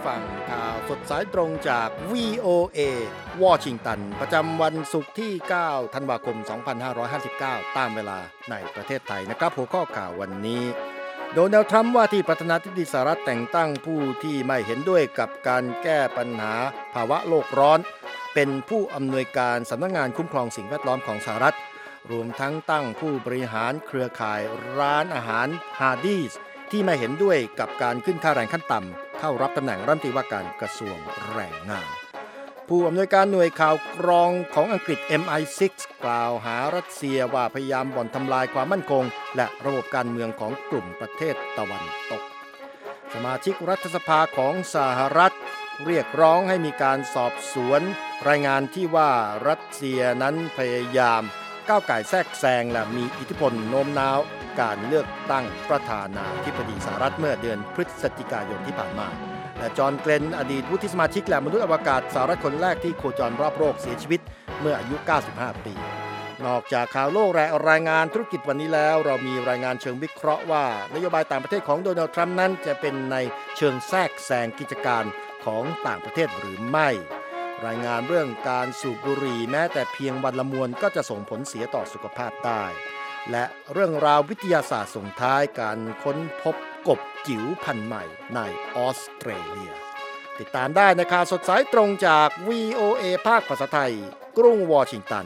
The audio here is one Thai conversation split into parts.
ฟังข่าวสดสายตรงจาก VOA วอชิงตันประจำวันศุกร์ที่ 9 ธันวาคม 2559 ตามเวลาในประเทศไทยนะครับหัวข้อข่าววันนี้โดนัลด์ทรัมป์ว่าที่ประธานาธิบดีสหรัฐแต่งตั้งผู้ที่ไม่เห็นด้วยกับการแก้ปัญหาภาวะโลกร้อนเป็นผู้อำนวยการสำนักงานคุ้มครองสิ่งแวดล้อมของสหรัฐรวมทั้งตั้งผู้บริหารเครือข่ายร้านอาหารฮาร์ดีสที่ไม่เห็นด้วยกับการขึ้นค่าแรงขั้นต่ำเข้ารับตำแหน่งรัฐมนตรีว่าการกระทรวงแรงงานผู้อำนวยการหน่วยข่าวกรองของอังกฤษ MI6 กล่าวหารัสเซียว่าพยายามบ่อนทำลายความมั่นคงและระบบการเมืองของกลุ่มประเทศตะวันตกสมาชิกรัฐสภาของสหรัฐเรียกร้องให้มีการสอบสวนรายงานที่ว่ารัสเซียนั้นพยายามก้าวก่ายแทรกแซงและมีอิทธิพลโน้มน้าวการเลือกตั้งประธานาธิบดีสหรัฐเมื่อเดือนพฤศจิกายนที่ผ่านมาและจอห์นเกลนอดีตวุฒิสมาชิกและมนุษย์อวกาศสหรัฐคนแรกที่โคจรรอบโลกเสียชีวิตเมื่ออายุ 95 ปีนอกจากข่าวโลกและรายงานธุรกิจวันนี้แล้วเรามีรายงานเชิงวิเคราะห์ว่านโยบายต่างประเทศของโดนัลด์ทรัมป์นั้นจะเป็นในเชิงแทรกแซงกิจการของต่างประเทศหรือไม่รายงานเรื่องการสูบบุหรี่แม้แต่เพียงวันละมวนก็จะส่งผลเสียต่อสุขภาพได้และเรื่องราววิทยาศาสตร์ส่งท้ายการค้นพบกบจิ๋วพันธุ์ใหม่ในออสเตรเลียติดตามได้ในข่าวสดสายตรงจาก VOA ภาคภาษาไทยกรุงวอชิงตัน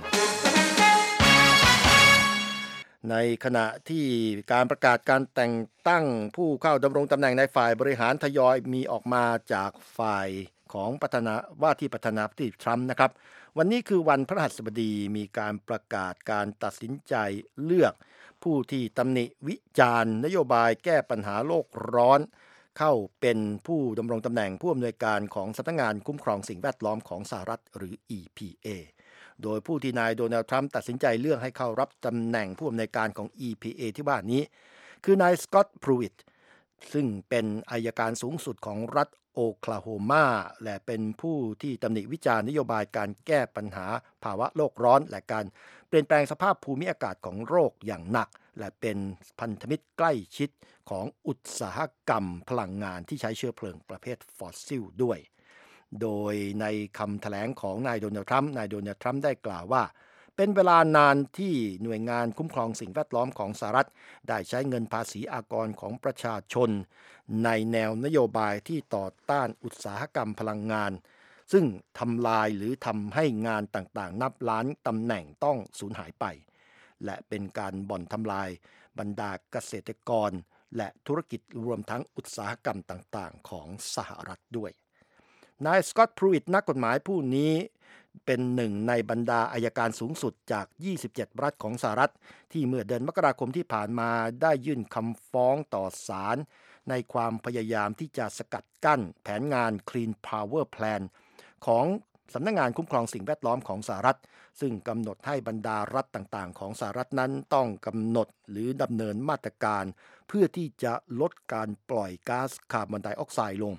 ในขณะที่การประกาศการแต่งตั้งผู้เข้าดำรงตำแหน่งในฝ่ายบริหารทยอยมีออกมาจากฝ่ายของว่าที่ประธานาธิบดีทรัมป์นะครับวันนี้คือวันพฤหัสบดีมีการประกาศการตัดสินใจเลือกผู้ที่ตำหนิวิจารณ์นโยบายแก้ปัญหาโลกร้อนเข้าเป็นผู้ดำรงตำแหน่งผู้อำนวยการของสำนักงานคุ้มครองสิ่งแวดล้อมของสหรัฐหรือ EPA โดยผู้ที่นายโดนัลด์ทรัมป์ตัดสินใจเลือกให้เข้ารับตำแหน่งผู้อำนวยการของ EPA ที่ว่านี้คือนายสกอตต์ พรูอิตซึ่งเป็นอัยการสูงสุดของรัฐโอคลาโฮมาและเป็นผู้ที่ตำหนิวิจารณ์นโยบายการแก้ปัญหาภาวะโลกร้อนและการเปลี่ยนแปลงสภาพภูมิอากาศของโลกอย่างหนักและเป็นพันธมิตรใกล้ชิดของอุตสาหกรรมพลังงานที่ใช้เชื้อเพลิงประเภทฟอสซิลด้วยโดยในคำแถลงของนายโดนัลด์ทรัมป์ได้กล่าวว่าเป็นเวลานานที่หน่วยงานคุ้มครองสิ่งแวดล้อมของสหรัฐได้ใช้เงินภาษีอากรของประชาชนในแนวนโยบายที่ต่อต้านอุตสาหกรรมพลังงานซึ่งทำลายหรือทำให้งานต่างๆนับล้านตำแหน่งต้องสูญหายไปและเป็นการบ่อนทำลายบรรดาเกษตรกรและธุรกิจรวมทั้งอุตสาหกรรมต่างๆของสหรัฐด้วยนายสกอตต์ พรูอิตนักกฎหมายผู้นี้เป็นหนึ่งในบรรดาอัยการสูงสุดจาก27รัฐของสหรัฐที่เมื่อเดือนมกราคมที่ผ่านมาได้ยื่นคำฟ้องต่อศาลในความพยายามที่จะสกัดกั้นแผนงาน Clean Power Plan ของสำนักงานคุ้มครองสิ่งแวดล้อมของสหรัฐซึ่งกำหนดให้บรรดารัฐต่างๆของสหรัฐนั้นต้องกำหนดหรือดำเนินมาตรการเพื่อที่จะลดการปล่อยก๊าซคาร์บอนไดออกไซด์ลง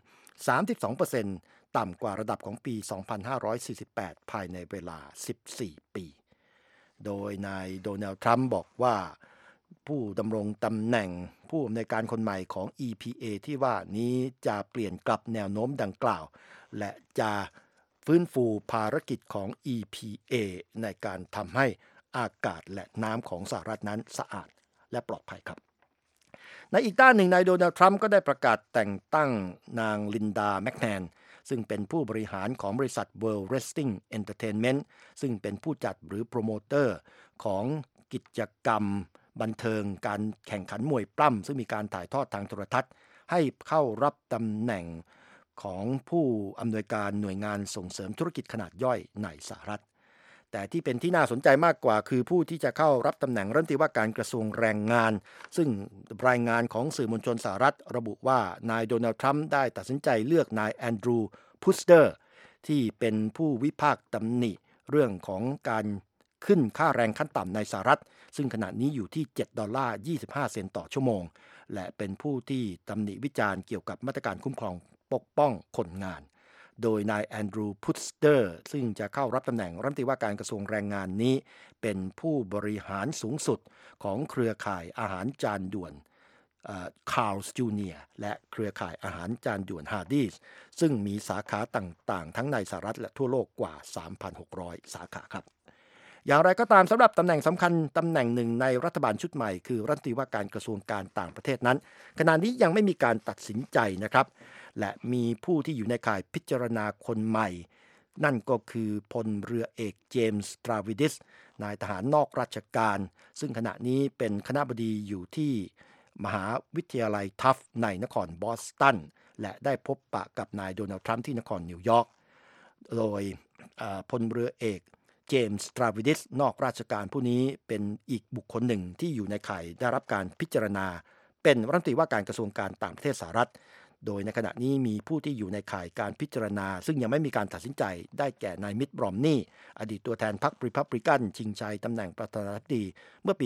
32%ต่ำกว่าระดับของปี 2548 ภายในเวลา 14 ปี โดยนายโดนัลด์ ทรัมป์บอกว่าผู้ดำรงตำแหน่งผู้อำนวยการคนใหม่ของ EPA ที่ว่านี้จะเปลี่ยนกลับแนวโน้มดังกล่าวและจะฟื้นฟูภารกิจของ EPA ในการทำให้อากาศและน้ำของสหรัฐนั้นสะอาดและปลอดภัยครับในอีกด้านหนึ่งนายโดนัลด์ ทรัมป์ก็ได้ประกาศแต่งตั้งนางลินดา แมคแมนซึ่งเป็นผู้บริหารของบริษัท World Wrestling Entertainment ซึ่งเป็นผู้จัดหรือโปรโมเตอร์ของกิจกรรมบันเทิงการแข่งขันมวยปล้ำซึ่งมีการถ่ายทอดทางโทรทัศน์ให้เข้ารับตำแหน่งของผู้อำนวยการหน่วยงานส่งเสริมธุรกิจขนาดย่อยในสหรัฐแต่ที่เป็นที่น่าสนใจมากกว่าคือผู้ที่จะเข้ารับตำแหน่งรัฐมนตรีว่าการกระทรวงแรงงานซึ่งรายงานของสื่อมวลชนสหรัฐระบุว่านายโดนัลด์ ทรัมป์ได้ตัดสินใจเลือกนายแอนดรูว์ พุสเตอร์ที่เป็นผู้วิพากษ์ตำหนิเรื่องของการขึ้นค่าแรงขั้นต่ำในสหรัฐซึ่งขณะนี้อยู่ที่$7.25 ต่อชั่วโมงและเป็นผู้ที่ตำหนิวิจารณ์เกี่ยวกับมาตรการคุ้มครองปกป้องคนงานโดยนายแอนดรูว์ พุสเตอร์ซึ่งจะเข้ารับตำแหน่งรัฐมนตรีว่าการกระทรวงแรงงานนี้เป็นผู้บริหารสูงสุดของเครือข่ายอาหารจานด่วนคาร์ลส์จูเนียร์และเครือข่ายอาหารจานด่วนฮาร์ดีสซึ่งมีสาขาต่างๆทั้งในสหรัฐและทั่วโลกกว่า 3,600 สาขาครับอย่างไรก็ตามสำหรับตำแหน่งสำคัญตำแหน่งหนึ่งในรัฐบาลชุดใหม่คือรัฐมนตรีว่าการกระทรวงการต่างประเทศนั้นขณะนี้ยังไม่มีการตัดสินใจนะครับและมีผู้ที่อยู่ในข่ายพิจารณาคนใหม่นั่นก็คือพลเรือเอกเจมส์ตราวิดิสนายทหารนอกราชการซึ่งขณะนี้เป็นคณบดีอยู่ที่มหาวิทยาลัยทัฟในนครบอสตันและได้พบปะกับนายโดนัลด์ทรัมป์ที่นครนิวยอร์กโดยพลเรือเอกเจมส์ตราวิดิสนอกราชการผู้นี้เป็นอีกบุคคลหนึ่งที่อยู่ในข่ายได้รับการพิจารณาเป็นรัฐมนตรีว่าการกระทรวงการต่างประเทศสหรัฐโดยในขณะนี้มีผู้ที่อยู่ในข่ายการพิจารณาซึ่งยังไม่มีการตัดสินใจได้แก่นายมิตต์ รอมนีย์อดีตตัวแทนพรรครีพับลิกันชิงชัยตำแหน่งประธานาธิบดีเมื่อปี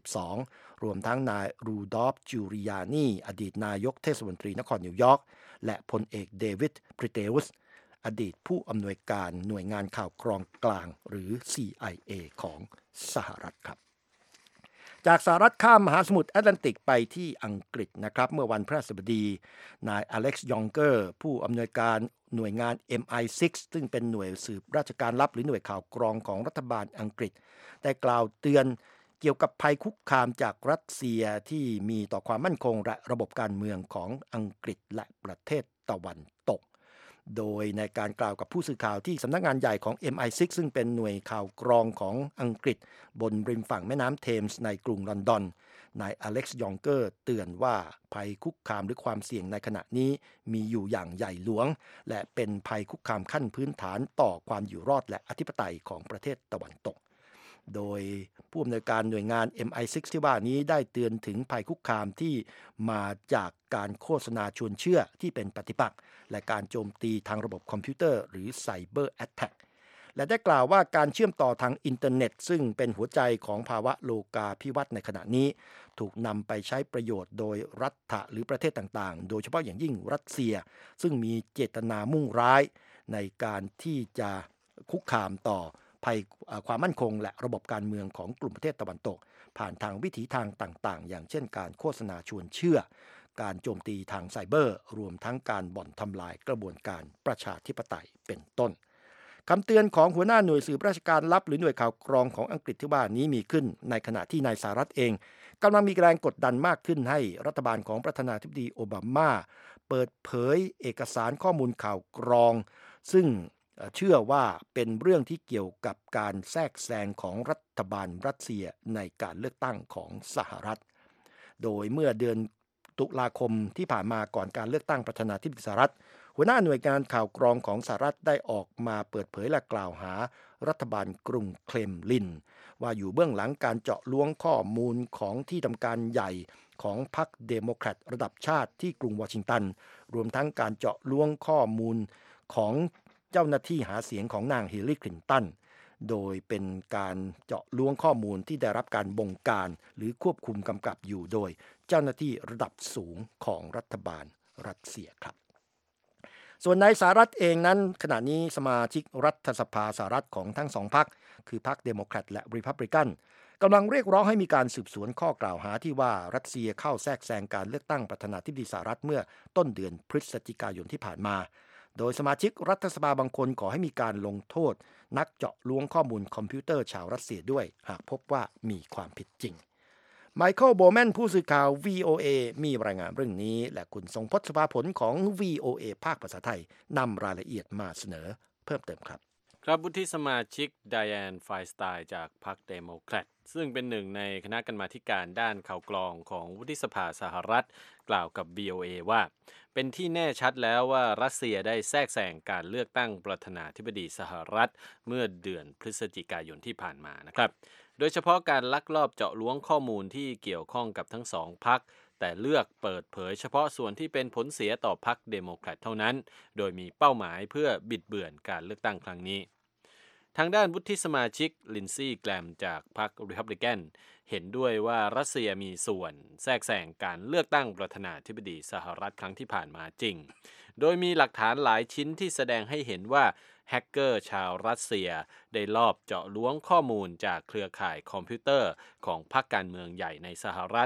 2012 รวมทั้งนายรูดอล์ฟ จูริยานีอดีตนายกเทศมนตรีนครนิวยอร์กและพลเอกเดวิด พริเตอุสอดีตผู้อำนวยการหน่วยงานข่าวกรองกลางหรือ CIA ของสหรัฐครับจากสหรัฐข้ามมหาสมุทรแอตแลนติกไปที่อังกฤษนะครับเมื่อวันพฤหัสบดีนายอเล็กซ์ ยองเกอร์ผู้อำนวยการหน่วยงาน MI6 ซึ่งเป็นหน่วยสืบราชการลับหรือหน่วยข่าวกรองของรัฐบาลอังกฤษได้กล่าวเตือนเกี่ยวกับภัยคุกคามจากรัสเซียที่มีต่อความมั่นคงและระบบการเมืองของอังกฤษและประเทศตะวันตกโดยในการกล่าวกับผู้สื่อข่าวที่สำนักงานใหญ่ของ MI6 ซึ่งเป็นหน่วยข่าวกรองของอังกฤษบนริมฝั่งแม่น้ำเทมส์ในกรุงลอนดอนนายอเล็กซ์ ยองเกอร์เตือนว่าภัยคุกคามหรือความเสี่ยงในขณะนี้มีอยู่อย่างใหญ่หลวงและเป็นภัยคุกคามขั้นพื้นฐานต่อความอยู่รอดและอธิปไตยของประเทศตะวันตกโดยผู้อำนวยการหน่วยงาน MI6 ที่ว่านี้ได้เตือนถึงภัยคุกคามที่มาจากการโฆษณาชวนเชื่อที่เป็นปฏิปักษ์และการโจมตีทางระบบคอมพิวเตอร์หรือไซเบอร์แอตแทกและได้กล่าวว่าการเชื่อมต่อทางอินเทอร์เน็ตซึ่งเป็นหัวใจของภาวะโลกาภิวัตน์ในขณะนี้ถูกนำไปใช้ประโยชน์โดยรัฐหรือประเทศต่างๆโดยเฉพาะอย่างยิ่งรัสเซียซึ่งมีเจตนามุ่งร้ายในการที่จะคุกคามต่อภัยความมั่นคงและระบบการเมืองของกลุ่มประเทศตะวันตกผ่านทางวิถีทางต่างๆอย่างเช่นการโฆษณาชวนเชื่อการโจมตีทางไซเบอร์รวมทั้งการบ่อนทำลายกระบวนการประชาธิปไตยเป็นต้นคำเตือนของหัวหน้าหน่วยสืบราชการลับหรือหน่วยข่าวกรองของอังกฤษที่ว่านี้มีขึ้นในขณะที่นายสหรัฐเองกำลังมีแรงกดดันมากขึ้นให้รัฐบาลของประธานาธิบดีโอบามาเปิดเผยเอกสารข้อมูลข่าวกรองซึ่งเชื่อว่าเป็นเรื่องที่เกี่ยวกับการแทรกแซงของรัฐบาลรัสเซียในการเลือกตั้งของสหรัฐโดยเมื่อเดือนตุลาคมที่ผ่านมาก่อนการเลือกตั้งประธานาธิบดีสหรัฐหัวหน้าหน่วยงานข่าวกรองของสหรัฐได้ออกมาเปิดเผยและกล่าวหารัฐบาลกรุงเคลมลินว่าอยู่เบื้องหลังการเจาะล้วงข้อมูลของที่ทำการใหญ่ของพรรคเดโมแครตระดับชาติที่กรุงวอชิงตันรวมทั้งการเจาะล้วงข้อมูลของเจ้าหน้าที่หาเสียงของนางฮิลลารี คลินตันโดยเป็นการเจาะล้วงข้อมูลที่ได้รับการบงการหรือควบคุมกำกับอยู่โดยเจ้าหน้าที่ระดับสูงของรัฐบาลรัสเซียครับส่วนในสหรัฐเองนั้นขณะนี้สมาชิกรัฐสภาสหรัฐของทั้งสองพรรคคือพรรคเดโมแครตและรีพับลิกันกำลังเรียกร้องให้มีการสืบสวนข้อกล่าวหาที่ว่ารัสเซียเข้าแทรกแซงการเลือกตั้งประธานาธิบดีสหรัฐเมื่อต้นเดือนพฤศจิกายนที่ผ่านมาโดยสมาชิกรัฐสภาบางคนขอให้มีการลงโทษนักเจาะล้วงข้อมูลคอมพิวเตอร์ชาวรัสเซียด้วยหากพบว่ามีความผิดจริงไมเคิล โบแมนผู้สื่อข่าว VOA มีรายงานเรื่องนี้และคุณทรงพจน์ สภาผลของ VOA ภาคภาษาไทยนำรายละเอียดมาเสนอเพิ่มเติมครับครับวุฒิสมาชิกไดแอน ไฟน์สไตน์จากพรรคเดโมแครตซึ่งเป็นหนึ่งในคณะกรรมาธิการด้านข่าวกรองของวุฒิสภาสหรัฐกล่าวกับ VOA ว่าเป็นที่แน่ชัดแล้วว่ารัสเซียได้แทรกแซงการเลือกตั้งประธานาธิบดีสหรัฐเมื่อเดือนพฤศจิกายนที่ผ่านมานะครับโดยเฉพาะการลักลอบเจาะล้วงข้อมูลที่เกี่ยวข้องกับทั้งสองพรรคแต่เลือกเปิดเผยเฉพาะส่วนที่เป็นผลเสียต่อพรรคเดโมแครตเท่านั้นโดยมีเป้าหมายเพื่อบิดเบือนการเลือกตั้งครั้งนี้ทางด้านวุฒิสมาชิกลินซี่ แกรมจากพรรครีพับลิกันเห็นด้วยว่ารัสเซียมีส่วนแทรกแซงการเลือกตั้งประธานาธิบดีสหรัฐครั้งที่ผ่านมาจริงโดยมีหลักฐานหลายชิ้นที่แสดงให้เห็นว่าแฮกเกอร์ชาวรัสเซียได้ลอบเจาะล้วงข้อมูลจากเครือข่ายคอมพิวเตอร์ของพรรคการเมืองใหญ่ในสหรัฐ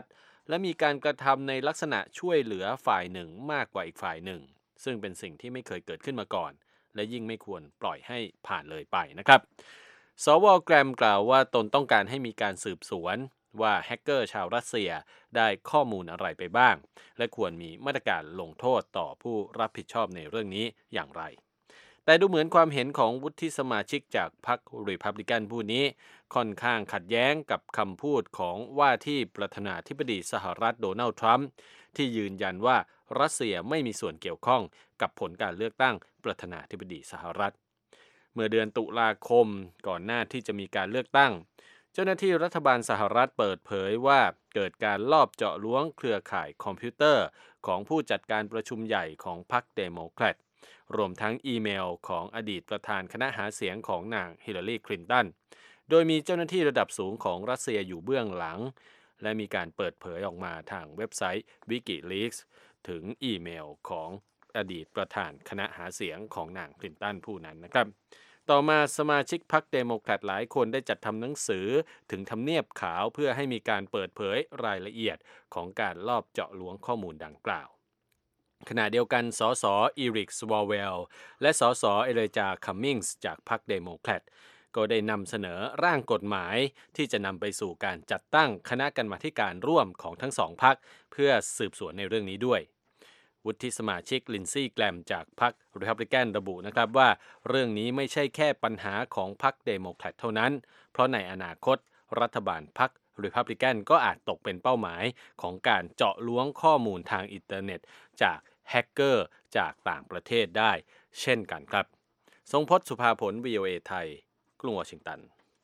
และมีการกระทำในลักษณะช่วยเหลือฝ่ายหนึ่งมากกว่าอีกฝ่ายหนึ่งซึ่งเป็นสิ่งที่ไม่เคยเกิดขึ้นมาก่อนและยิ่งไม่ควรปล่อยให้ผ่านเลยไปนะครับสวแกรมกล่าวว่าตนต้องการให้มีการสืบสวนว่าแฮกเกอร์ชาวรัสเซียได้ข้อมูลอะไรไปบ้างและควรมีมาตรการลงโทษต่อผู้รับผิดชอบในเรื่องนี้อย่างไรแต่ดูเหมือนความเห็นของวุฒิสมาชิกจากพรรครีพับลิกันผู้นี้ค่อนข้างขัดแย้งกับคำพูดของว่าที่ประธานาธิบดีสหรัฐโดนัลด์ทรัมป์ที่ยืนยันว่ารัสเซียไม่มีส่วนเกี่ยวข้องกับผลการเลือกตั้งประธานาธิบดีสหรัฐเมื่อเดือนตุลาคมก่อนหน้าที่จะมีการเลือกตั้งเจ้าหน้าที่รัฐบาลสหรัฐเปิดเผยว่าเกิดการลอบเจาะล้วงเครือข่ายคอมพิวเตอร์ของผู้จัดการประชุมใหญ่ของพรรคเดโมแครตรวมทั้งอีเมลของอดีตประธานคณะหาเสียงของนางฮิลลารีคลินตันโดยมีเจ้าหน้าที่ระดับสูงของรัสเซียอยู่เบื้องหลังและมีการเปิดเผยออกมาทางเว็บไซต์ WikiLeaks ถึงอีเมลของอดีตประธานคณะหาเสียงของนางคลินตันผู้นั้นนะครับต่อมาสมาชิกพรรคเดโมแครตหลายคนได้จัดทำหนังสือถึงทำเนียบขาวเพื่อให้มีการเปิดเผยรายละเอียดของการลอบเจาะล้วงข้อมูลดังกล่าวขณะเดียวกันสสอีริกสวอลเวลและสสเอเลจาคัมมิงส์จากพรรคเดโมแครตก็ได้นำเสนอร่างกฎหมายที่จะนำไปสู่การจัดตั้งคณะกรรมาธิการร่วมของทั้งสองพรรคเพื่อสืบสวนในเรื่องนี้ด้วยวุฒิสมาชิกลินซี่แกลมจากพรรครีพับลิกันระบุนะครับว่าเรื่องนี้ไม่ใช่แค่ปัญหาของพรรคเดโมแครตเท่านั้นเพราะในอนาคตรัฐบาลพรรครีพับลิกันก็อาจตกเป็นเป้าหมายของการเจาะล้วงข้อมูลทางอินเทอร์เน็ตจากแฮกเกอร์จากต่างประเทศได้เช่นกันครับทรงพจน์สุภาผล VOA ไทยกรุงวอชิงตัน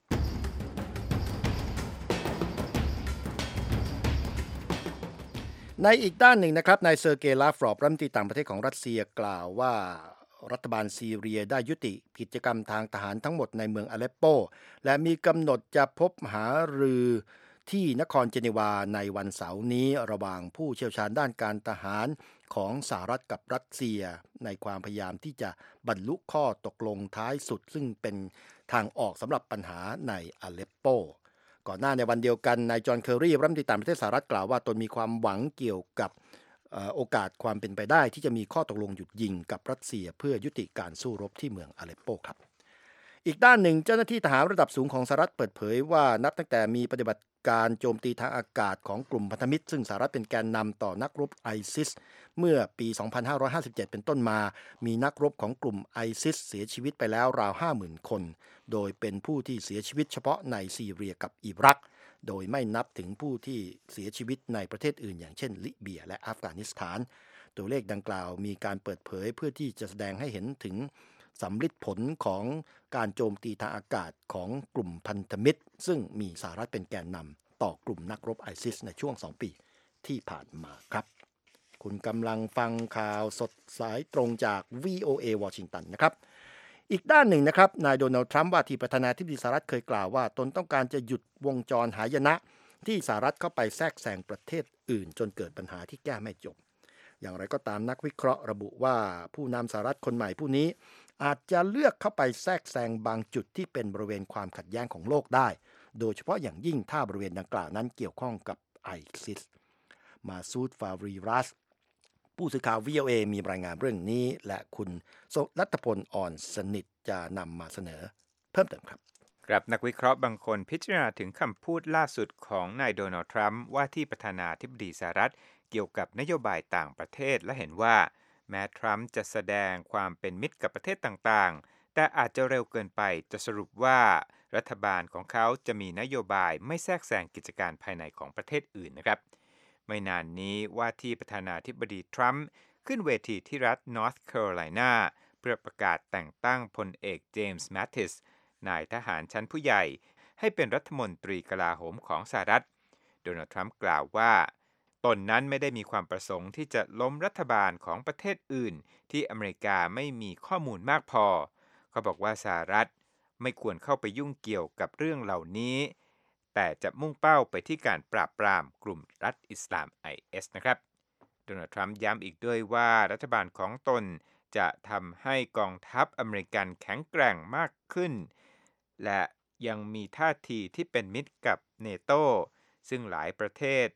ในอีกด้านหนึ่งนะครับนายเซอร์เกย์ ลาฟรอฟรัฐมนตรีต่างประเทศของรัสเซียกล่าวว่ารัฐบาลซีเรียได้ยุติกิจกรรมทางทหารทั้งหมดในเมืองอเลปโปและมีกำหนดจะพบหารือที่นครเจนีวาในวันเสาร์นี้ระหว่างผู้เชี่ยวชาญด้านการทหารของสหรัฐกับรัสเซียในความพยายามที่จะบรรลุข้อตกลงท้ายสุดซึ่งเป็นทางออกสำหรับปัญหาในอเลปโปก่อนหน้าในวันเดียวกันนายจอห์นเคอร์รีรัฐมนตรีต่างประเทศสหรัฐกล่าวว่าตนมีความหวังเกี่ยวกับโอกาสความเป็นไปได้ที่จะมีข้อตกลงหยุดยิงกับรัสเซียเพื่อยุติการสู้รบที่เมืองอเลปโปครับอีกด้านหนึ่งเจ้าหน้าที่ทหารระดับสูงของสหรัฐเปิดเผยว่านับตั้งแต่มีปฏิบัติการโจมตีทางอากาศของกลุ่มพันธมิตรซึ่งสหรัฐเป็นแกนนำต่อนักรบไอซิสเมื่อปี 2557 เป็นต้นมามีนักรบของกลุ่มไอซิสเสียชีวิตไปแล้วราว 50,000 คนโดยเป็นผู้ที่เสียชีวิตเฉพาะในซีเรียกับอิรักโดยไม่นับถึงผู้ที่เสียชีวิตในประเทศอื่นอย่างเช่นลิเบียและอัฟกานิสถานตัวเลขดังกล่าวมีการเปิดเผยเพื่อที่จะแสดงให้เห็นถึงสำลิดผลของการโจมตีทางอากาศของกลุ่มพันธมิตรซึ่งมีสหรัฐเป็นแกนนำต่อกลุ่มนักรบไอซิสในช่วง2 ปีที่ผ่านมาครับคุณกำลังฟังข่าวสดสายตรงจาก VOA วอชิงตันนะครับอีกด้านหนึ่งนะครับนายโดนัลด์ทรัมป์ว่าที่ประธานาธิบดีสหรัฐเคยกล่าวว่าตนต้องการจะหยุดวงจรหายนะที่สหรัฐเข้าไปแทรกแซงประเทศอื่นจนเกิดปัญหาที่แก้ไม่จบอย่างไรก็ตามนักวิเคราะห์ระบุว่าผู้นำสหรัฐคนใหม่ผู้นี้อาจจะเลือกเข้าไปแทรกแซงบางจุดที่เป็นบริเวณความขัดแย้งของโลกได้โดยเฉพาะอย่างยิ่งถ้าบริเวณดังกล่าวนั้นเกี่ยวข้องกับไอซิสมาซูดฟารีรัสผู้สื่อข่าว VOA มีรายงานเรื่องนี้และคุณรัตพลอ่อนสนิทจะนำมาเสนอเพิ่มเติมครับครับนักวิเคราะห์บางคนพิจารณาถึงคำพูดล่าสุดของนายโดนัลด์ทรัมป์ว่าที่ประธานาธิบดีสหรัฐเกี่ยวกับนโยบายต่างประเทศและเห็นว่าแม้ทรัมป์จะแสดงความเป็นมิตรกับประเทศต่างๆแต่อาจจะเร็วเกินไปจะสรุปว่ารัฐบาลของเขาจะมีนโยบายไม่แทรกแซงกิจการภายในของประเทศอื่นนะครับไม่นานนี้ว่าที่ประธานาธิบดีทรัมป์ขึ้นเวทีที่รัฐนอร์ทแคโรไลนาเพื่อประกาศแต่งตั้งพลเอกเจมส์แมตติสนายทหารชั้นผู้ใหญ่ให้เป็นรัฐมนตรีกลาโหมของสหรัฐโดนัลด์ทรัมป์กล่าวว่าตนนั้นไม่ได้มีความประสงค์ที่จะล้มรัฐบาลของประเทศอื่นที่อเมริกาไม่มีข้อมูลมากพอเขาบอกว่าสหรัฐไม่ควรเข้าไปยุ่งเกี่ยวกับเรื่องเหล่านี้แต่จะมุ่งเป้าไปที่การปราบปรามกลุ่มรัฐอิสลาม IS นะครับโดนัลด์ทรัมป์ย้ำอีกด้วยว่ารัฐบาลของตนจะทำให้กองทัพอเมริกันแข็งแกร่งมากขึ้นและยังมีท่าทีที่เป็นมิตรกับเนโตซึ่งหลายประเทศ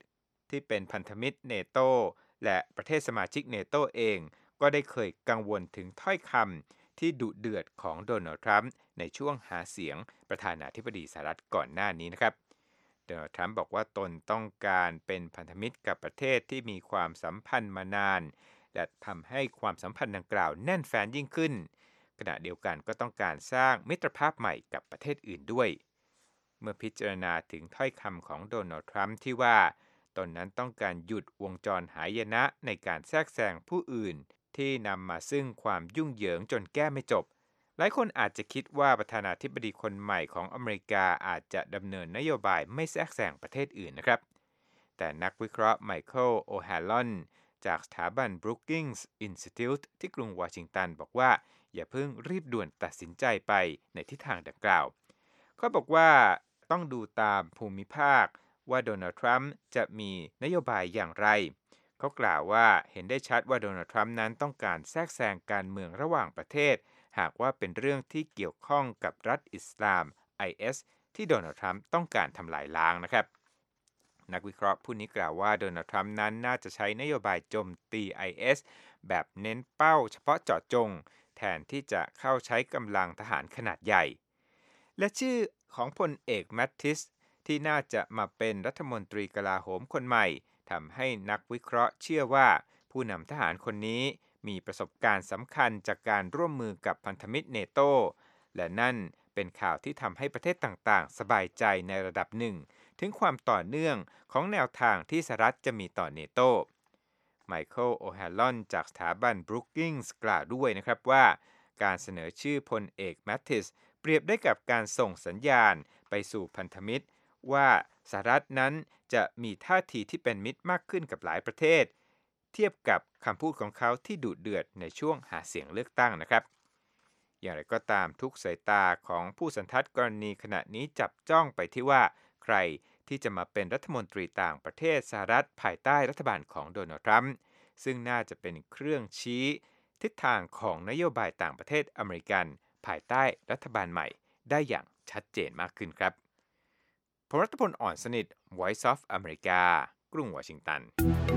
ที่เป็นพันธมิตรเนโตและประเทศสมาชิกเนโตเองก็ได้เคยกังวลถึงถ้อยคำที่ดุเดือดของโดนัลด์ทรัมป์ในช่วงหาเสียงประธานาธิบดีสหรัฐก่อนหน้านี้นะครับโดนัลด์ทรัมป์บอกว่าตนต้องการเป็นพันธมิตรกับประเทศที่มีความสัมพันธ์มานานและทำให้ความสัมพันธ์ดังกล่าวแน่นแฟ้นยิ่งขึ้นขณะเดียวกันก็ต้องการสร้างมิตรภาพใหม่กับประเทศอื่นด้วยเมื่อพิจารณาถึงถ้อยคำของโดนัลด์ทรัมป์ที่ว่าตนนั้นต้องการหยุดวงจรหายนะในการแทรกแซงผู้อื่นที่นำมาซึ่งความยุ่งเหยิงจนแก้ไม่จบหลายคนอาจจะคิดว่าประธานาธิบดีคนใหม่ของอเมริกาอาจจะดำเนินนโยบายไม่แทรกแซงประเทศอื่นนะครับแต่นักวิเคราะห์ไมเคิล โอแฮลลอนจากสถาบัน Brookings Institute ที่กรุงวอชิงตันบอกว่าอย่าเพิ่งรีบด่วนตัดสินใจไปในทิศทางดังกล่าวเขาบอกว่าต้องดูตามภูมิภาคว่าโดนัลด์ทรัมป์จะมีนโยบายอย่างไรเขากล่าวว่าเห็นได้ชัดว่าโดนัลด์ทรัมป์นั้นต้องการแทรกแซงการเมืองระหว่างประเทศหากว่าเป็นเรื่องที่เกี่ยวข้องกับรัฐอิสลาม IS ที่โดนัลด์ทรัมป์ต้องการทำลายล้างนะครับนักวิเคราะห์ผู้นี้กล่าวว่าโดนัลด์ทรัมป์นั้นน่าจะใช้นโยบายโจมตี IS แบบเน้นเป้าเฉพาะเจาะจงแทนที่จะเข้าใช้กำลังทหารขนาดใหญ่และชื่อของพลเอกแมตติสที่น่าจะมาเป็นรัฐมนตรีกลาโหมคนใหม่ทำให้นักวิเคราะห์เชื่อว่าผู้นำทหารคนนี้มีประสบการณ์สำคัญจากการร่วมมือกับพันธมิตรเนโตและนั่นเป็นข่าวที่ทำให้ประเทศต่างๆสบายใจในระดับหนึ่งถึงความต่อเนื่องของแนวทางที่สหรัฐจะมีต่อเนโตไมเคิล โอแฮลลอนจากสถาบัน Brookings กล่าวด้วยนะครับว่าการเสนอชื่อพลเอกแมตติสเปรียบได้กับการส่งสัญญาณไปสู่พันธมิตรว่าสหรัฐนั้นจะมีท่าทีที่เป็นมิตรมากขึ้นกับหลายประเทศเทียบกับคำพูดของเขาที่ดุเดือดในช่วงหาเสียงเลือกตั้งนะครับอย่างไรก็ตามทุกสายตาของผู้สันทัดกรณีขณะนี้จับจ้องไปที่ว่าใครที่จะมาเป็นรัฐมนตรีต่างประเทศสหรัฐภายใต้รัฐบาลของโดนัลด์ทรัมป์ซึ่งน่าจะเป็นเครื่องชี้ทิศทางของนโยบายต่างประเทศอเมริกันภายใต้รัฐบาลใหม่ได้อย่างชัดเจนมากขึ้นครับผมรัตพล อ่อนสนิท Voice of America กรุงวอชิงตัน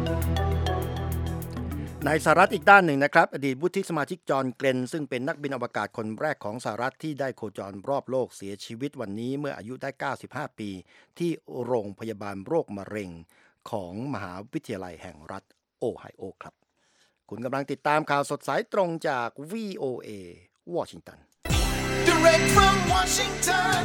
ในสหรัฐอีกด้านหนึ่งนะครับอดีตวุฒิสมาชิกจอห์นเกลนซึ่งเป็นนักบินอวกาศคนแรกของสหรัฐที่ได้โคจรรอบโลกเสียชีวิตวันนี้เมื่ออายุได้95ปีที่โรงพยาบาลโรคมะเร็งของมหาวิทยาลัยแห่งรัฐโอไฮโอครับคุณกำลังติดตามข่าวสดสายตรงจาก VOA วอชิงตัน Direct from Washington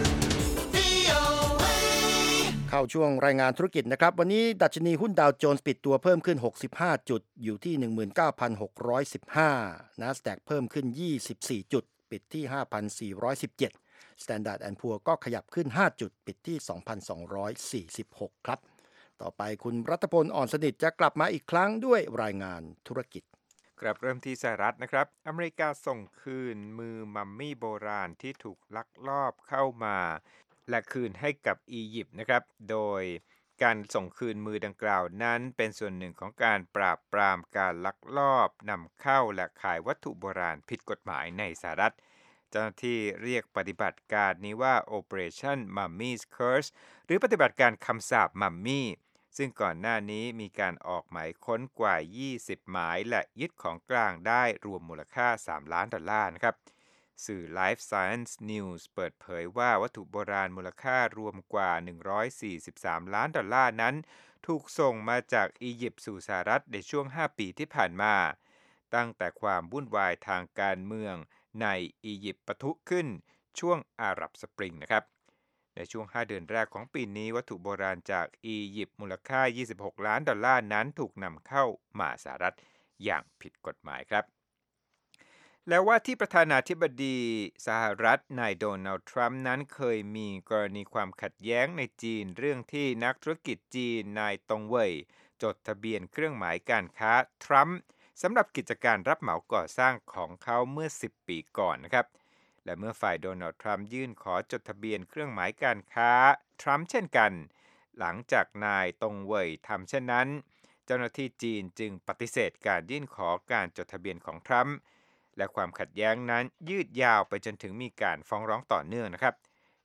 เข้าช่วงรายงานธุรกิจนะครับวันนี้ดัชนีหุ้นดาวโจนส์ปิดตัวเพิ่มขึ้น65จุดอยู่ที่ 19,615 NASDAQ เพิ่มขึ้น24จุดปิดที่ 5,417 Standard & Poor's ก็ขยับขึ้น5จุดปิดที่ 2,246 ครับต่อไปคุณรัตพล อ่อนสนิทจะกลับมาอีกครั้งด้วยรายงานธุรกิจกลับเริ่มที่สหรัฐนะครับอเมริกาส่งคืนมือมัมมี่โบราณที่ถูกลักลอบเข้ามาและคืนให้กับอียิปต์นะครับโดยการส่งคืนมือดังกล่าวนั้นเป็นส่วนหนึ่งของการปราบปรามการลักลอบนำเข้าและขายวัตถุโบราณผิดกฎหมายในสหรัฐเจ้าหน้าที่เรียกปฏิบัติการนี้ว่า Operation Mummy's Curse หรือปฏิบัติการคำสาปมัมมี่ซึ่งก่อนหน้านี้มีการออกหมายค้นกว่า20หมายและยึดของกลางได้รวมมูลค่า$3 ล้านนะครับสื่อ Life Science News เปิดเผยว่าวัตถุโบราณมูลค่ารวมกว่า$143 ล้านนั้นถูกส่งมาจากอียิปต์สู่สหรัฐในช่วง5ปีที่ผ่านมาตั้งแต่ความวุ่นวายทางการเมืองในอียิปต์ปะทุขึ้นช่วงอาหรับสปริงนะครับในช่วง5เดือนแรกของปีนี้วัตถุโบราณจากอียิปต์มูลค่า$26 ล้านนั้นถูกนำเข้ามาสหรัฐอย่างผิดกฎหมายครับแล้วว่าที่ประธานาธิบดีสหรัฐนายโดนัลด์ทรัมป์นั้นเคยมีกรณีความขัดแย้งในจีนเรื่องที่นักธุรกิจจีนนายตงเว่ยจดทะเบียนเครื่องหมายการค้าทรัมป์สำหรับกิจการรับเหมาก่อสร้างของเขาเมื่อ10ปีก่อนนะครับและเมื่อฝ่ายโดนัลด์ทรัมป์ยื่นขอจดทะเบียนเครื่องหมายการค้าทรัมป์เช่นกันหลังจากนายตงเว่ยทำเช่นนั้นเจ้าหน้าที่จีนจึงปฏิเสธการยื่นขอการจดทะเบียนของทรัมป์และความขัดแย้งนั้นยืดยาวไปจนถึงมีการฟ้องร้องต่อเนื่องนะครับ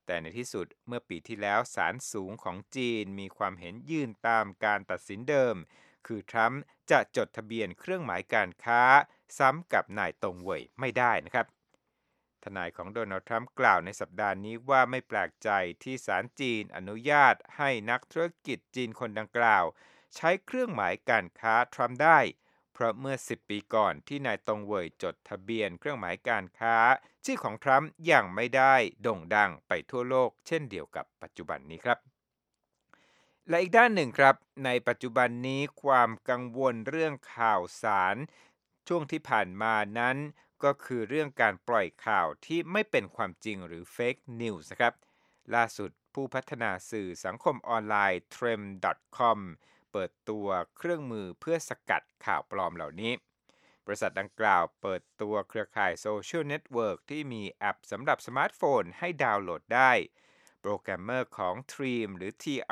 แต่ในที่สุดเมื่อปีที่แล้วศาลสูงของจีนมีความเห็นยื่นตามการตัดสินเดิมคือทรัมป์จะจดทะเบียนเครื่องหมายการค้าซ้ำกับนายตงเหวยไม่ได้นะครับทนายของโดนัลด์ทรัมป์กล่าวในสัปดาห์นี้ว่าไม่แปลกใจที่ศาลจีนอนุญาตให้นักธุรกิจจีนคนดังกล่าวใช้เครื่องหมายการค้าทรัมป์ได้เพราะเมื่อ10ปีก่อนที่นายตงเหวยจดทะเบียนเครื่องหมายการค้าชื่อของทรัมป์ยังไม่ได้โด่งดังไปทั่วโลกเช่นเดียวกับปัจจุบันนี้ครับและอีกด้านหนึ่งครับในปัจจุบันนี้ความกังวลเรื่องข่าวสารช่วงที่ผ่านมานั้นก็คือเรื่องการปล่อยข่าวที่ไม่เป็นความจริงหรือ Fake News นะครับล่าสุดผู้พัฒนาสื่อสังคมออนไลน์ Trem.com เปิดตัวเครื่องมือเพื่อสกัดข่าวปลอมเหล่านี้บริษัทดังกล่าวเปิดตัวเครือข่ายโซเชียลเน็ตเวิร์กที่มีแอปสำหรับสมาร์ทโฟนให้ดาวน์โหลดได้โปรแกรมเมอร์ของ Treem หรือ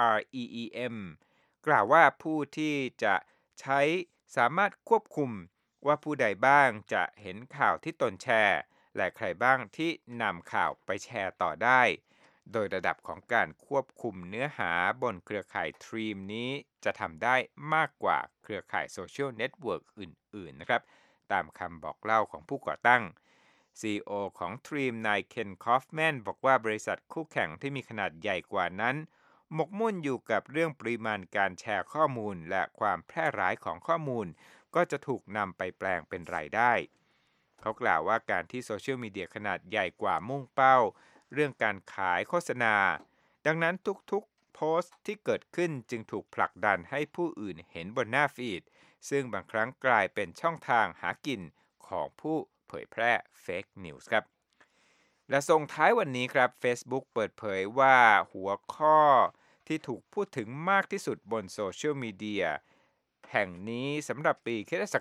TREEM กล่าวว่าผู้ที่จะใช้สามารถควบคุมว่าผู้ใดบ้างจะเห็นข่าวที่ตนแชร์และใครบ้างที่นำข่าวไปแชร์ต่อได้โดยระดับของการควบคุมเนื้อหาบนเครือข่าย Treem นี้จะทำได้มากกว่าเครือข่ายโซเชียลเน็ตเวิร์กอื่นๆนะครับตามคำบอกเล่าของผู้ก่อตั้ง CEO ของ Treem นายเคนคอฟแมนบอกว่าบริษัทคู่แข่งที่มีขนาดใหญ่กว่านั้นหมกมุ่นอยู่กับเรื่องปริมาณการแชร์ข้อมูลและความแพร่หลายของข้อมูลก็จะถูกนำไปแปลงเป็นรายได้เขากล่าวว่าการที่โซเชียลมีเดียขนาดใหญ่กว่ามุ่งเป้าเรื่องการขายโฆษณาดังนั้นทุกๆโพสต์ที่เกิดขึ้นจึงถูกผลักดันให้ผู้อื่นเห็นบนหน้าฟีดซึ่งบางครั้งกลายเป็นช่องทางหากินของผู้เผยแพร่ Fake News ครับและส่งท้ายวันนี้ครับ Facebook เปิดเผยว่าหัวข้อที่ถูกพูดถึงมากที่สุดบนโซเชียลมีเดียแห่งนี้สำหรับปีค.ศ.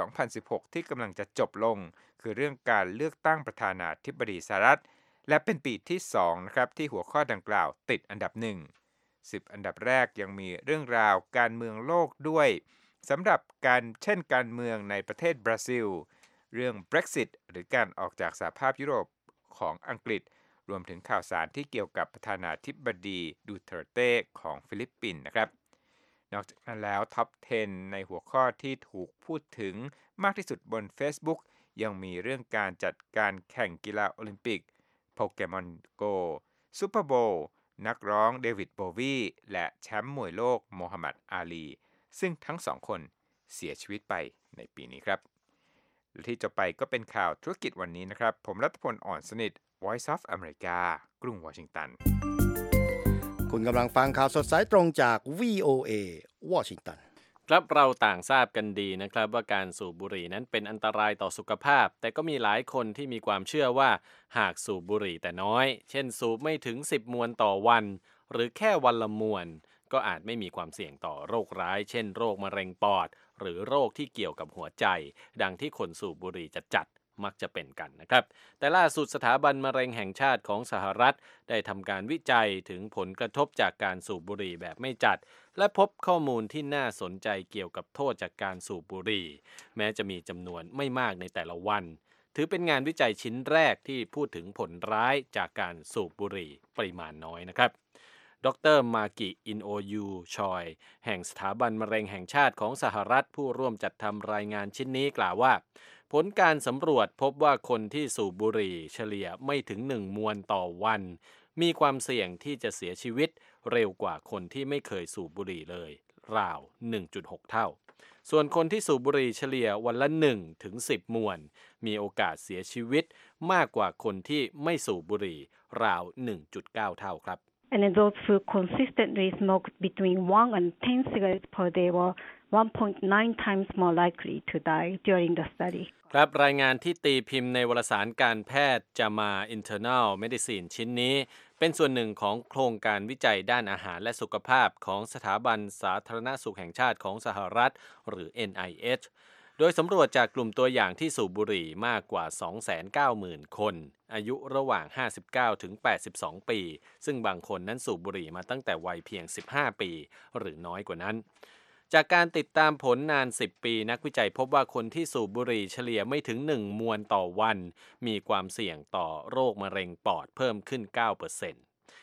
2016 ที่กำลังจะจบลงคือเรื่องการเลือกตั้งประธานาธิบดีสหรัฐและเป็นปีที่2นะครับที่หัวข้อดังกล่าวติดอันดับ10อันดับแรกยังมีเรื่องราวการเมืองโลกด้วยสำหรับการเมืองในประเทศบราซิลเรื่อง Brexit หรือการออกจากสหภาพยุโรปของอังกฤษรวมถึงข่าวสารที่เกี่ยวกับประธานาธิบดีดูเตอร์เต้ของฟิลิปปินส์นะครับนอกจากนั้นแล้วท็อป 10 ในหัวข้อที่ถูกพูดถึงมากที่สุดบน Facebook ยังมีเรื่องการจัดการแข่งกีฬาโอลิมปิกโปเกมอนโกซูเปอร์โบว์นักร้องเดวิดโบวีและแชมป์มวยโลกโมฮัมหมัดอาลีซึ่งทั้งสองคนเสียชีวิตไปในปีนี้ครับและที่จะไปก็เป็นข่าวธุรกิจวันนี้นะครับผมรัตพลอ่อนสนิท Voice of America กรุงวอชิงตันคุณกำลังฟังข่าวสดสายตรงจาก VOA วอชิงตันครับเราต่างทราบกันดีนะครับว่าการสูบบุหรี่นั้นเป็นอันตรายต่อสุขภาพแต่ก็มีหลายคนที่มีความเชื่อว่าหากสูบบุหรี่แต่น้อยเช่นสูบไม่ถึง10มวนต่อวันหรือแค่วันละมวนก็อาจไม่มีความเสี่ยงต่อโรคร้ายเช่นโรคมะเร็งปอดหรือโรคที่เกี่ยวกับหัวใจดังที่คนสูบบุหรี่จัดมักจะเป็นกันนะครับแต่ล่าสุดสถาบันมะเร็งแห่งชาติของสหรัฐได้ทำการวิจัยถึงผลกระทบจากการสูบบุหรี่แบบไม่จัดและพบข้อมูลที่น่าสนใจเกี่ยวกับโทษจากการสูบบุหรี่แม้จะมีจำนวนไม่มากในแต่ละวันถือเป็นงานวิจัยชิ้นแรกที่พูดถึงผลร้ายจากการสูบบุหรี่ปริมาณน้อยนะครับดร.มากิอินโอยูชอยแห่งสถาบันมะเร็งแห่งชาติของสหรัฐผู้ร่วมจัดทำรายงานชิ้นนี้กล่าวว่าผลการสำรวจพบว่าคนที่สูบบุหรี่เฉลี่ยไม่ถึง1มวนต่อวันมีความเสี่ยงที่จะเสียชีวิตเร็วกว่าคนที่ไม่เคยสูบบุหรี่เลยราว 1.6 เท่าส่วนคนที่สูบบุหรี่เฉลี่ยวันละ1ถึง10มวนมีโอกาสเสียชีวิตมากกว่าคนที่ไม่สูบบุหรี่ราว 1.9 เท่าครับ And those who consistently smoked between 1 and 10 cigarettes per day were 1.9 times more likely to die during the study. ครับรายงานที่ตีพิมพ์ในวารสารการแพทย์ JAMA Internal Medicine ชิ้นนี้เป็นส่วนหนึ่งของโครงการวิจัยด้านอาหารและสุขภาพของสถาบันสาธารณสุขแห่งชาติของสหรัฐหรือ NIHโดยสำรวจจากกลุ่มตัวอย่างที่สูบบุหรี่มากกว่า 290,000 คนอายุระหว่าง59ถึง82ปีซึ่งบางคนนั้นสูบบุหรี่มาตั้งแต่วัยเพียง15ปีหรือน้อยกว่านั้นจากการติดตามผลนาน10ปีนักวิจัยพบว่าคนที่สูบบุหรี่เฉลี่ยไม่ถึง1มวนต่อวันมีความเสี่ยงต่อโรคมะเร็งปอดเพิ่มขึ้น 9%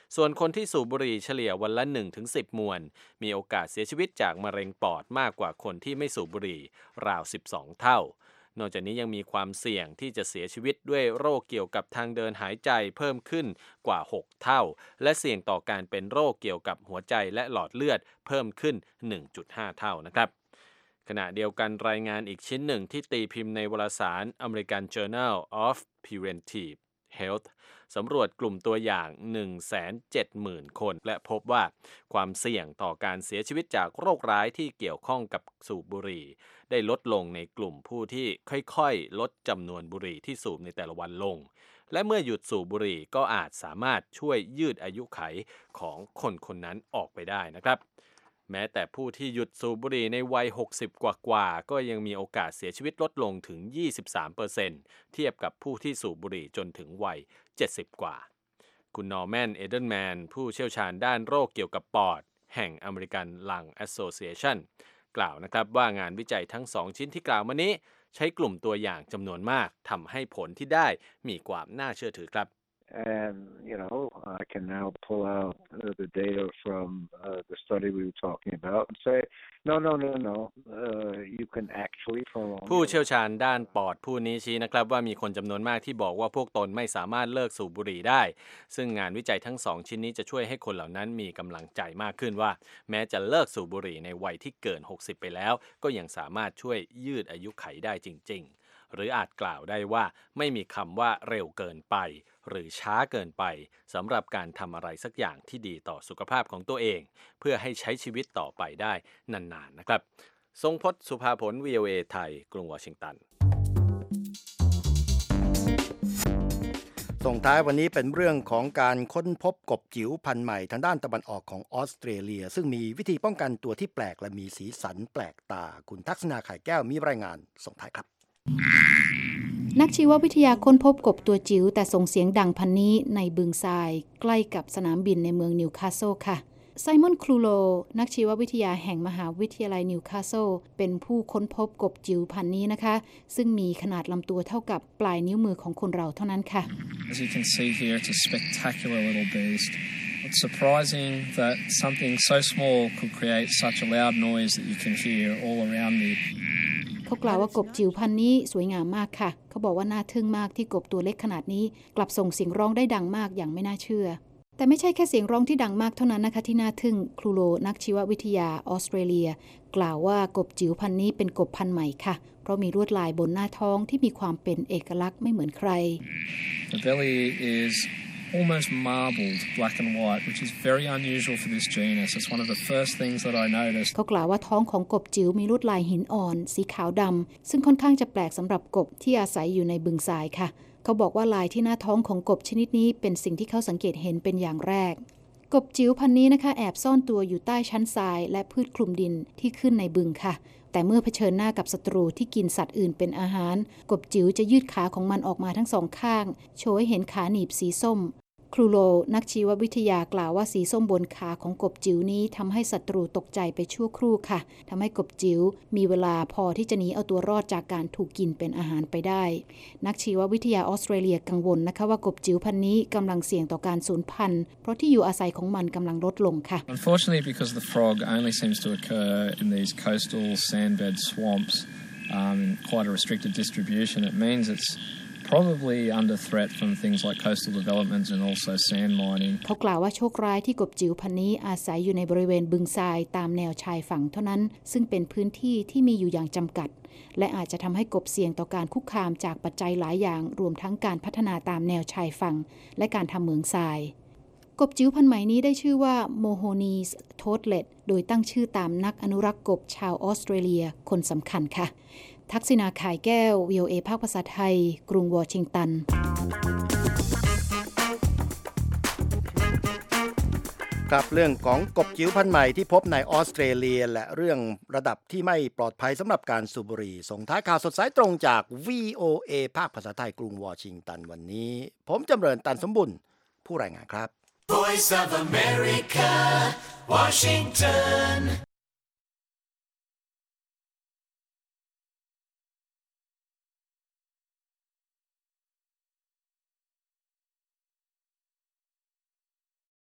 ส่วนคนที่สูบบุหรี่เฉลี่ยวันละ 1-10 มวนมีโอกาสเสียชีวิตจากมะเร็งปอดมากกว่าคนที่ไม่สูบบุหรี่ราว 12 เท่านอกจากนี้ยังมีความเสี่ยงที่จะเสียชีวิตด้วยโรคเกี่ยวกับทางเดินหายใจเพิ่มขึ้นกว่า 6 เท่าและเสี่ยงต่อการเป็นโรคเกี่ยวกับหัวใจและหลอดเลือดเพิ่มขึ้น 1.5 เท่านะครับขณะเดียวกันรายงานอีกชิ้นหนึ่งที่ตีพิมพ์ในวารสาร American Journal of Preventive Health สำรวจกลุ่มตัวอย่าง 170,000 คนและพบว่าความเสี่ยงต่อการเสียชีวิตจากโรคร้ายที่เกี่ยวข้องกับสูบบุหรี่ได้ลดลงในกลุ่มผู้ที่ค่อยๆลดจำนวนบุหรี่ที่สูบในแต่ละวันลงและเมื่อหยุดสูบบุหรี่ก็อาจสามารถช่วยยืดอายุขัยของคนคนนั้นออกไปได้นะครับแม้แต่ผู้ที่หยุดสูบบุหรี่ในวัย60กว่าก็ยังมีโอกาสเสียชีวิตลดลงถึง 23% เทียบกับผู้ที่สูบบุหรี่จนถึงวัย70กว่าคุณนอร์แมน เอเดนแมนผู้เชี่ยวชาญด้านโรคเกี่ยวกับปอดแห่ง American Lung Association กล่าวนะครับว่างานวิจัยทั้ง2ชิ้นที่กล่าวมานี้ใช้กลุ่มตัวอย่างจำนวนมากทำให้ผลที่ได้มีความน่าเชื่อถือครับ And, I can now pull out the data from the study we were talking about and say, no, you can actually prolong. ผู้เชี่ยวชาญด้านปอดผู้นี้ชี้นะครับว่ามีคนจำนวนมากที่บอกว่าพวกตนไม่สามารถเลิกสูบบุหรี่ได้ซึ่งงานวิจัยทั้ง2ชิ้นนี้จะช่วยให้คนเหล่านั้นมีกำลังใจมากขึ้นว่าแม้จะเลิกสูบบุหรี่ในวัยที่เกิน60ไปแล้วก็ยังสามารถช่วยยืดอายุขัยได้จริงๆหรืออาจกล่าวได้ว่าไม่มีคำว่าเร็วเกินไปหรือช้าเกินไปสำหรับการทำอะไรสักอย่างที่ดีต่อสุขภาพของตัวเองเพื่อให้ใช้ชีวิตต่อไปได้นานๆนะครับทรงพจน์ สุภาผล VOA ไทยกรุงวอชิงตันส่งท้ายวันนี้เป็นเรื่องของการค้นพบกบจิ๋วพันธุ์ใหม่ทางด้านตะวันออกของออสเตรเลียซึ่งมีวิธีป้องกันตัวที่แปลกและมีสีสันแปลกตาคุณทักษณาไข่แก้วมีรายงานส่งท้ายครับนักชีววิทยาค้นพบกบตัวจิ๋วแต่ส่งเสียงดังพันนี้ในบึงทรายใกล้กับสนามบินในเมืองนิวคาสเซิลค่ะไซมอน ครูโลนักชีววิทยาแห่งมหาวิทยาลัยนิวคาสเซิลเป็นผู้ค้นพบกบจิ๋วพันนี้นะคะซึ่งมีขนาดลำตัวเท่ากับปลายนิ้วมือของคนเราเท่านั้นค่ะ As you can see here, it's a spectacular little beast. It's surprising that something so small could create such a loud noise that you can hear all around me. เขากล่าวว่ากบจิ๋วพันธุ์นี้สวยงามมากค่ะเขาบอกว่าน่าทึ่งมากที่กบตัวเล็กขนาดนี้กลับส่งเสียงร้องได้ดังมากอย่างไม่น่าเชื่อแต่ไม่ใช่แค่เสียงร้องที่ดังมากเท่านั้นนะคะที่น่าทึ่งครูโลนักชีววิทยาออสเตรเลียกล่าวว่ากบจิ๋วพันธุ์นี้เป็นกบพันธุ์ใหม่ค่ะเพราะมีลวดลายบนหน้าท้องที่มีความเป็นเอกลักษณ์ไม่เหมือนใคร The belly is almost marbled black and white, which is very unusual for this genus. It's one of the first things that I noticed. เขากล่าวว่าท้องของกบจิ๋วมีลวดลายหินอ่อนสีขาวดำซึ่งค่อนข้างจะแปลกสำหรับกบที่อาศัยอยู่ในบึงทรายค่ะเขาบอกว่าลายที่หน้าท้องของกบชนิดนี้เป็นสิ่งที่เขาสังเกตเห็นเป็นอย่างแรกกบจิ๋วพันธุ์นี้นะคะแอบซ่อนตัวอยู่ใต้ชั้นทรายและพืชคลุมดินที่ขึ้นในบึงค่ะแต่เมื่อเผชิญหน้ากับศัตรูที่กินสัตว์อื่นเป็นอาหารกบจิ๋วจะยืดขาของมันออกมาทั้งสองข้างโชว์ให้เห็นขาหนีบสีส้มครูโลนักชีววิทยากล่าวว่าสีส้มบนขาของกบจิ๋วนี้ทำให้ศัตรูตกใจไปชั่วครู่ค่ะทำให้กบจิ๋วมีเวลาพอที่จะหนีเอาตัวรอดจากการถูกกินเป็นอาหารไปได้นักชีววิทยาออสเตรเลียกังวลนะคะว่ากบจิ๋วพันธุ์นี้กำลังเสี่ยงต่อการสูญพันธุ์เพราะที่อยู่อาศัยของมันกำลังลดลงค่ะ Unfortunately, because the frog only seems to occur in these coastal sandbed swamps, quite a restricted distribution, it means it's probably under threat from things like coastal developments and also sand mining. เขากล่าวว่าโชคร้ายที่กบจิ๋วพันธุ์นี้อาศัยอยู่ในบริเวณบึงทรายตามแนวชายฝั่งเท่านั้นซึ่งเป็นพื้นที่ที่มีอยู่อย่างจำกัดและอาจจะทำให้กบเสี่ยงต่อการคุกคามจากปัจจัยหลายอย่างรวมทั้งการพัฒนาตามแนวชายฝั่งและการทำเหมืองทรายกบจิ๋วพันธุ์ใหม่นี้ได้ชื่อว่า Mohone's Toadlet โดยตั้งชื่อตามนักอนุรักษ์กบชาวออสเตรเลียคนสำคัญค่ะทักษิณาข่ายแก้ว VOA ภาคภาษาไทยกรุงวอชิงตันครับเรื่องของกบจิ๋วพันธุ์ใหม่ที่พบในออสเตรเลียและเรื่องระดับที่ไม่ปลอดภัยสำหรับการสูบบุหรี่ส่งท้ายข่าวสดสายตรงจาก VOA ภาคภาษาไทยกรุงวอชิงตันวันนี้ผมจำเริญตันสมบุญผู้รายงานครับ Voice of America, Washington